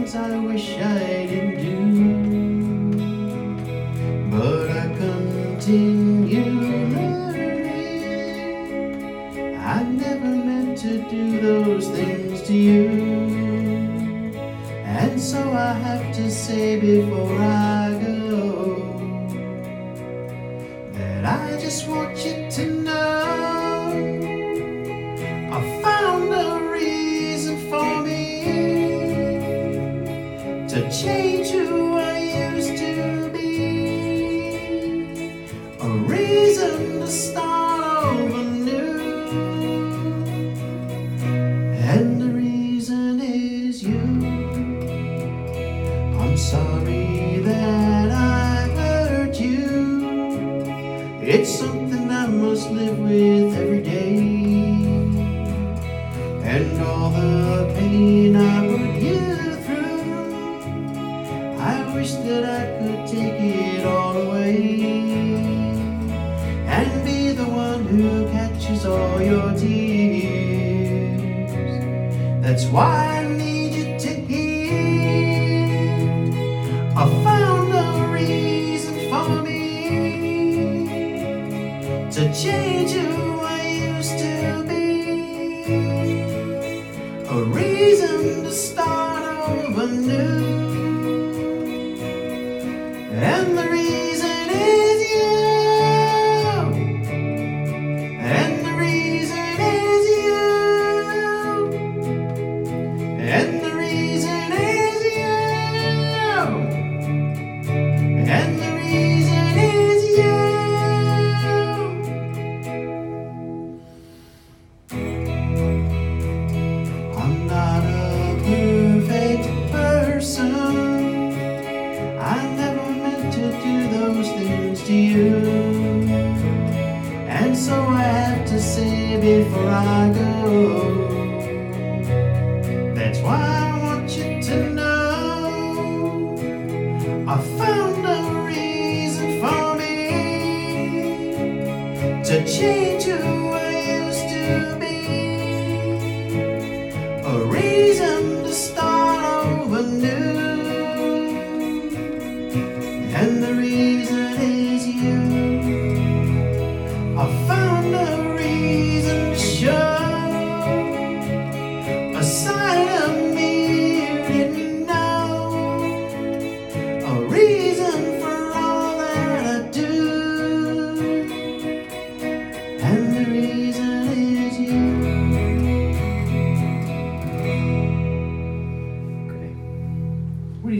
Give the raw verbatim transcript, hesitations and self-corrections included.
things I wish I didn't do, but I continue learning. I never meant to do those things to you, and so I have to say before I go that I just want you to know I found a reason for me to change who I used to be, a reason to start over new, and the reason is you. I'm sorry that I hurt you. It's something I must live with every day, and all the pain I put you through, I wish that I could take it all away and be the one who catches all your tears. That's why I need you to hear I found a reason for me to change who I used to be, a reason to start over new, and the reason is you, and the reason is you, and the reason is you, and the reason is you. I'm not a perfect person. I never meant to do those things to you, and so I have to say before I go